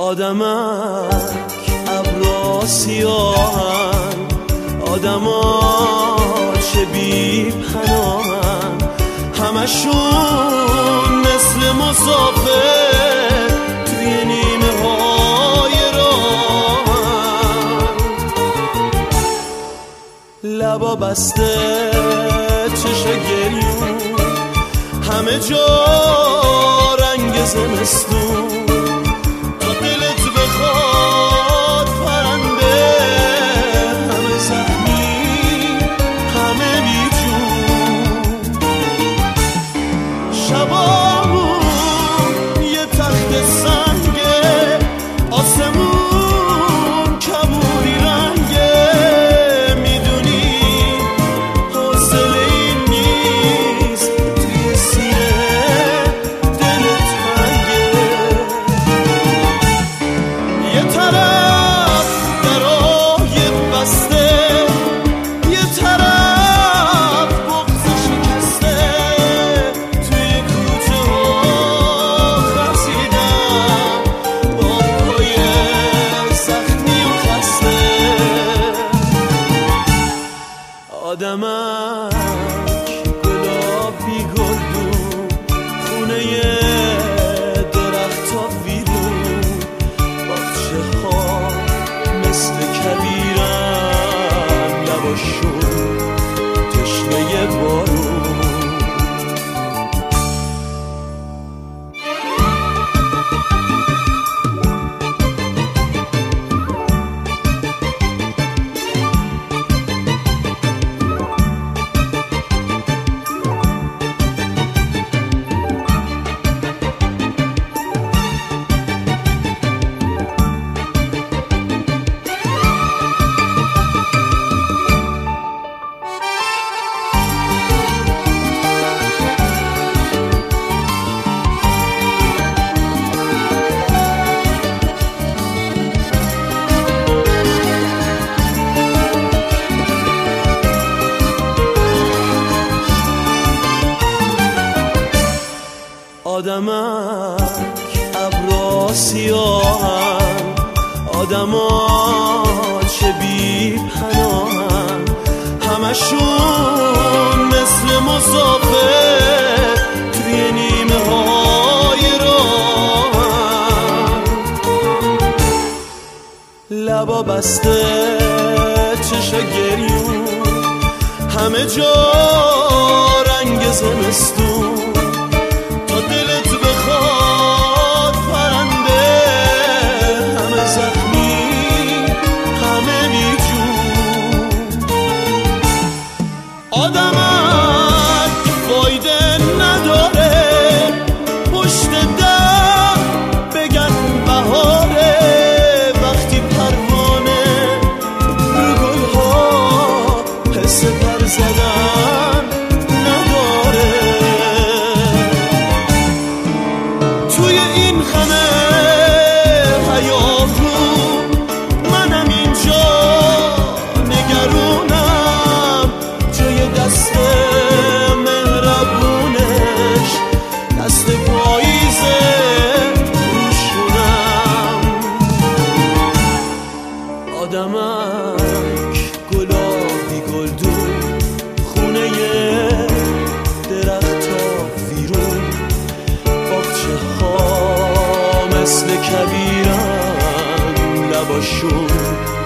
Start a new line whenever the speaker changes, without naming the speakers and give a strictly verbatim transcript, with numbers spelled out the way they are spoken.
آدمک ابرا سیاهن، آدما چه بی پناهن، همشون مثل مسافر توی نیمه های راهن. لبا بسته چشا گریون، همه جا رنگ زمستون، تا دلت بخواد پرنده، همه زخمی همه بیجون. شبامون یه تخت سنگه، آسمون کبوری رنگه، میدونی حوصله این نیست توی سینه دلت تنگه. یه طرف درای بسته، یه طرف بغض شکسته، توی کوچه ها خزیدم با پای زخمی و خسته. آدمک گلابی گلدون، خونه درخت ها ویرون، باغچه ها مثل کبیرن، لباشون تشنه بارون. آدمک ابرا سیاهن، آدما چه بی پناهن، همشون مثل مسافر توی نیمه های راهن. لبا بسته چشا گریون، همه جا رنگ زمستون، تا دلت بخواد پرنده، همه زخمی همه بیجون. آدمک فایده نداره پشت در بگن بهاره، وقتی پروانه رو گلها حس پر زدن نداره. توی این خمه هیاهو منم اینجا نگرونم، جای دست مهربونش دست پاییزه روشونم. آدمک گلابی گلدون، خونه درختا ویرون، باغچه ها مثل کبیرن، لباشون